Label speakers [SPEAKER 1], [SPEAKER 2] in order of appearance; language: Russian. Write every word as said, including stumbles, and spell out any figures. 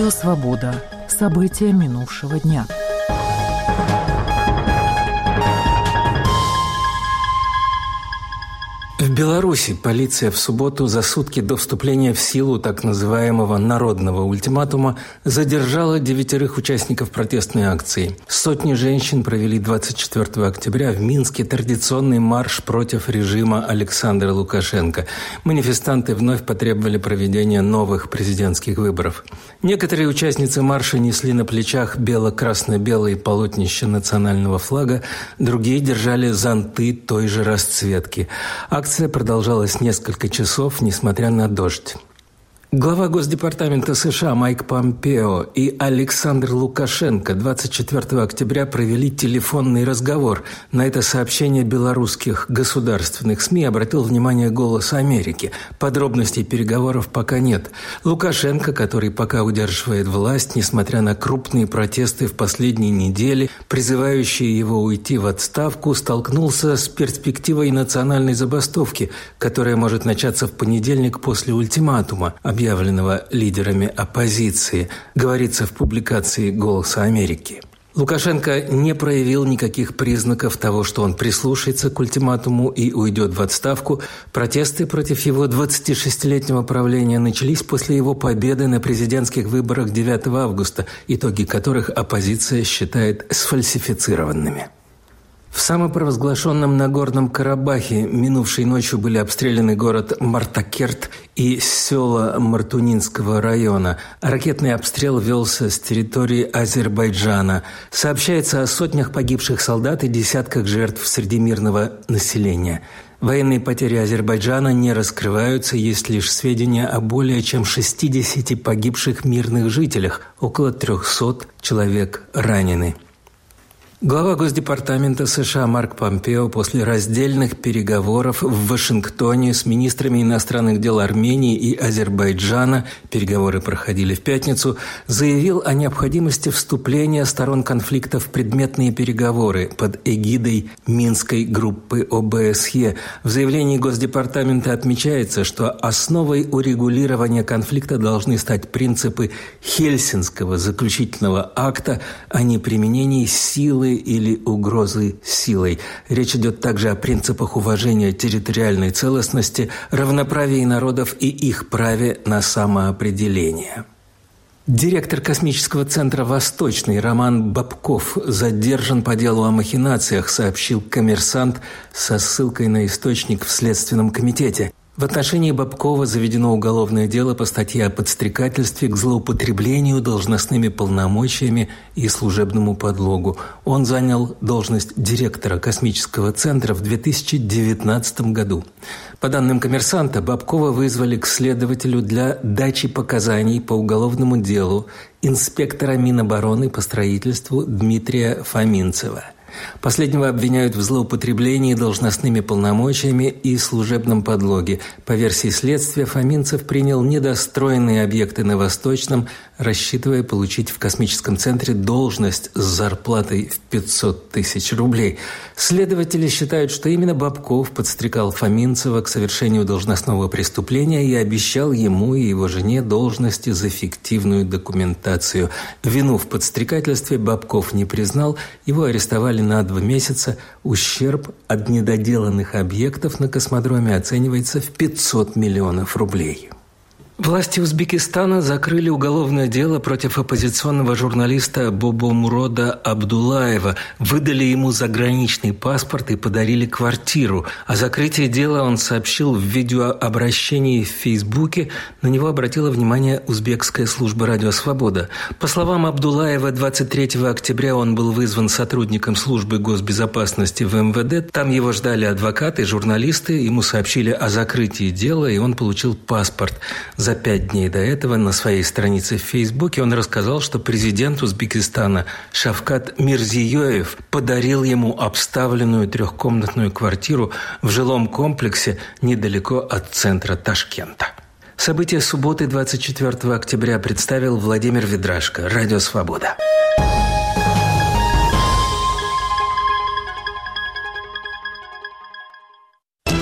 [SPEAKER 1] Радио «Свобода». События минувшего дня.
[SPEAKER 2] В Беларуси полиция в субботу за сутки до вступления в силу так называемого народного ультиматума задержала девятерых участников протестной акции. Сотни женщин провели двадцать четвёртого октября в Минске традиционный марш против режима Александра Лукашенко. Манифестанты вновь потребовали проведения новых президентских выборов. Некоторые участницы марша несли на плечах бело-красно-белые полотнища национального флага, другие держали зонты той же расцветки. Акция продолжалась несколько часов, несмотря на дождь. Глава Госдепартамента США Майк Помпео и Александр Лукашенко двадцать четвёртого октября провели телефонный разговор. На это сообщение белорусских государственных СМИ обратил внимание «Голос Америки». Подробностей переговоров пока нет. Лукашенко, который пока удерживает власть, несмотря на крупные протесты в последние недели, призывающие его уйти в отставку, столкнулся с перспективой национальной забастовки, которая может начаться в понедельник после ультиматума, объявленного лидерами оппозиции, говорится в публикации «Голоса Америки». Лукашенко не проявил никаких признаков того, что он прислушается к ультиматуму и уйдет в отставку. Протесты против его двадцатишестилетнего правления начались после его победы на президентских выборах девятого августа, итоги которых оппозиция считает сфальсифицированными. В самопровозглашенном Нагорном Карабахе минувшей ночью были обстреляны город Мартакерт и села Мартунинского района. Ракетный обстрел велся с территории Азербайджана. Сообщается о сотнях погибших солдат и десятках жертв среди мирного населения. Военные потери Азербайджана не раскрываются, есть лишь сведения о более чем шестидесяти погибших мирных жителях, около трехсот человек ранены. Глава Госдепартамента США Марк Помпео после раздельных переговоров в Вашингтоне с министрами иностранных дел Армении и Азербайджана, переговоры проходили в пятницу, заявил о необходимости вступления сторон конфликта в предметные переговоры под эгидой Минской группы О Бэ Эс Е. В заявлении Госдепартамента отмечается, что основой урегулирования конфликта должны стать принципы Хельсинского заключительного акта о неприменении силы или угрозы силой. Речь идет также о принципах уважения территориальной целостности, равноправии народов и их праве на самоопределение. Директор космического центра «Восточный» Роман Бобков задержан по делу о махинациях, сообщил «Коммерсант» со ссылкой на источник в Следственном комитете. В отношении Бобкова заведено уголовное дело по статье о подстрекательстве к злоупотреблению должностными полномочиями и служебному подлогу. Он занял должность директора космического центра в две тысячи девятнадцатом году. По данным «Коммерсанта», Бобкова вызвали к следователю для дачи показаний по уголовному делу инспектора Минобороны по строительству Дмитрия Фоминцева. Последнего обвиняют в злоупотреблении должностными полномочиями и служебном подлоге. По версии следствия, Фоминцев принял недостроенные объекты на Восточном, рассчитывая получить в космическом центре должность с зарплатой в пятьсот тысяч рублей. Следователи считают, что именно Бобков подстрекал Фоминцева к совершению должностного преступления и обещал ему и его жене должности за фиктивную документацию. Вину в подстрекательстве Бобков не признал, его арестовали на два месяца. Ущерб от недоделанных объектов на космодроме оценивается в пятьсот миллионов рублей. Власти Узбекистана закрыли уголовное дело против оппозиционного журналиста Бобомурода Абдуллаева, выдали ему заграничный паспорт и подарили квартиру. О закрытии дела он сообщил в видеообращении в Фейсбуке. На него обратила внимание узбекская служба «Радио Свобода». По словам Абдуллаева, двадцать третьего октября он был вызван сотрудником службы госбезопасности в эм вэ дэ. Там его ждали адвокаты, журналисты. Ему сообщили о закрытии дела, и он получил паспорт. За пять дней до этого на своей странице в Фейсбуке он рассказал, что президент Узбекистана Шавкат Мирзиёев подарил ему обставленную трехкомнатную квартиру в жилом комплексе недалеко от центра Ташкента. События субботы двадцать четвёртого октября представил Владимир Ведрашко, Радио Свобода.